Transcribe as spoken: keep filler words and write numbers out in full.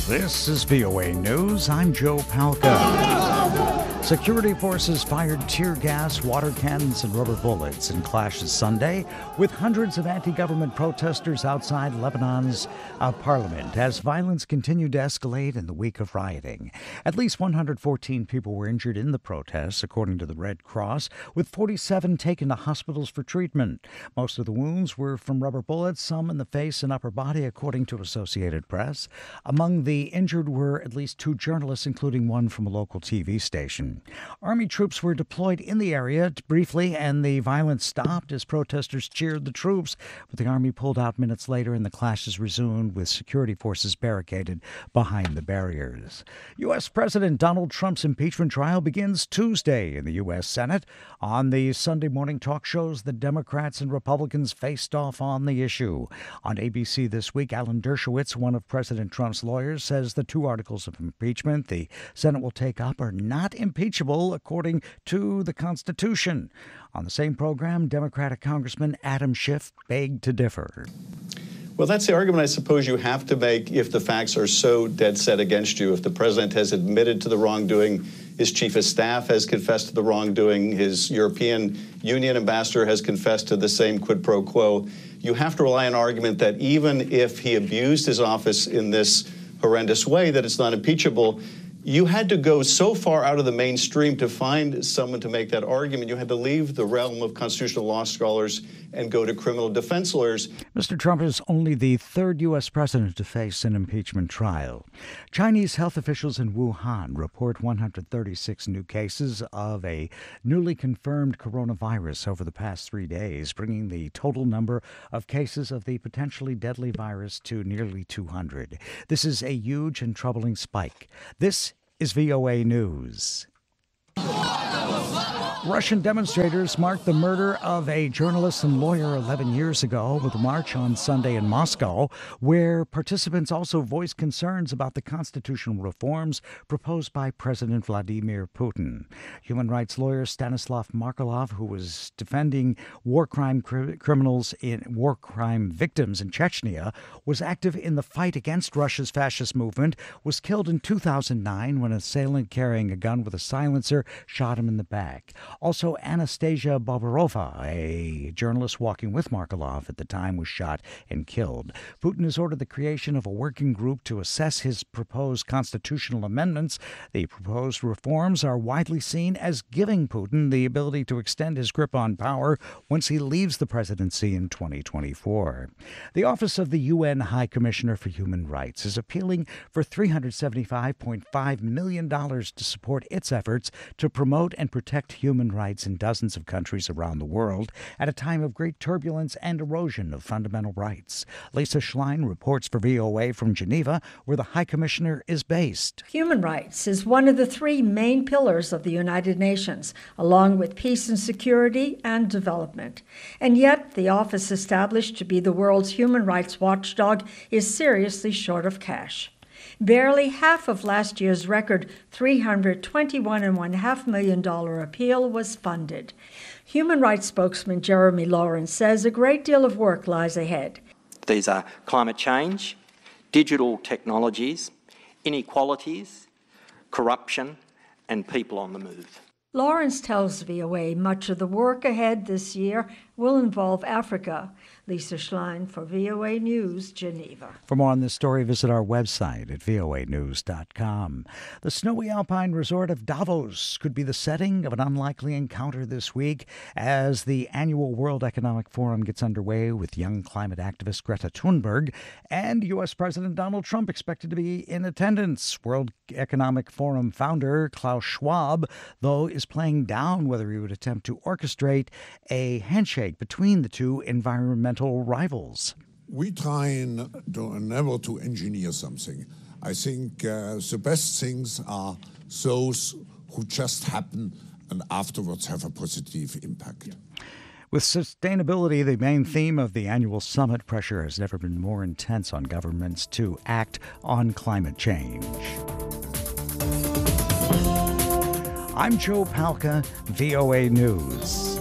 This is V O A News. I'm Joe Palca. Security forces fired tear gas, water cannons, and rubber bullets in clashes Sunday with hundreds of anti-government protesters outside Lebanon's uh, parliament as violence continued to escalate in the week of rioting. At least one hundred fourteen people were injured in the protests, according to the Red Cross, with forty-seven taken to hospitals for treatment. Most of the wounds were from rubber bullets, some in the face and upper body, according to Associated Press. Among the injured were at least two journalists, including one from a local T V station. Army troops were deployed in the area briefly, and the violence stopped as protesters cheered the troops, but the Army pulled out minutes later and the clashes resumed with security forces barricaded behind the barriers. U S. President Donald Trump's impeachment trial begins Tuesday in the U S. Senate. On the Sunday morning talk shows, the Democrats and Republicans faced off on the issue. On A B C this week, Alan Dershowitz, one of President Trump's lawyers, says the two articles of impeachment the Senate will take up are not impeachable according to the Constitution. On the same program, Democratic Congressman Adam Schiff begged to differ. Well, that's the argument I suppose you have to make if the facts are so dead set against you. If the president has admitted to the wrongdoing, his chief of staff has confessed to the wrongdoing, his European Union ambassador has confessed to the same quid pro quo, you have to rely on an argument that even if he abused his office in this horrendous way, that it's not impeachable. You had to go so far out of the mainstream to find someone to make that argument. You had to leave the realm of constitutional law scholars and go to criminal defense lawyers. Mister Trump is only the third U S president to face an impeachment trial. Chinese health officials in Wuhan report one hundred thirty-six new cases of a newly confirmed coronavirus over the past three days, bringing the total number of cases of the potentially deadly virus to nearly two hundred. This is a huge and troubling spike. This is V O A News. Russian demonstrators marked the murder of a journalist and lawyer eleven years ago with a march on Sunday in Moscow, where participants also voiced concerns about the constitutional reforms proposed by President Vladimir Putin. Human rights lawyer Stanislav Markelov, who was defending war crime cr- criminals in war crime victims in Chechnya, was active in the fight against Russia's fascist movement, was killed in two thousand nine when an assailant carrying a gun with a silencer shot him in the back. Also, Anastasia Babarova, a journalist walking with Markelov at the time, was shot and killed. Putin has ordered the creation of a working group to assess his proposed constitutional amendments. The proposed reforms are widely seen as giving Putin the ability to extend his grip on power once he leaves the presidency in twenty twenty-four. The Office of the U N High Commissioner for Human Rights is appealing for three hundred seventy-five point five million dollars to support its efforts to promote and protect human rights in dozens of countries around the world at a time of great turbulence and erosion of fundamental rights. Lisa Schlein reports for V O A from Geneva, where the High Commissioner is based. Human rights is one of the three main pillars of the United Nations, along with peace and security and development. And yet, the office established to be the world's human rights watchdog is seriously short of cash. Barely half of last year's record three hundred twenty-one point five million dollars appeal was funded. Human rights spokesman Jeremy Lawrence says a great deal of work lies ahead. These are climate change, digital technologies, inequalities, corruption, and people on the move. Lawrence tells V O A much of the work ahead this year will involve Africa. Lisa Schlein for V O A News, Geneva. For more on this story, visit our website at V O A news dot com. The snowy alpine resort of Davos could be the setting of an unlikely encounter this week as the annual World Economic Forum gets underway with young climate activist Greta Thunberg and U S. President Donald Trump expected to be in attendance. World Economic Forum founder Klaus Schwab, though, is playing down whether he would attempt to orchestrate a handshake between the two environmental rivals. We try to, never to engineer something. I think uh, the best things are those who just happen and afterwards have a positive impact. Yeah. With sustainability the main theme of the annual summit, pressure has never been more intense on governments to act on climate change. I'm Joe Palca, V O A News.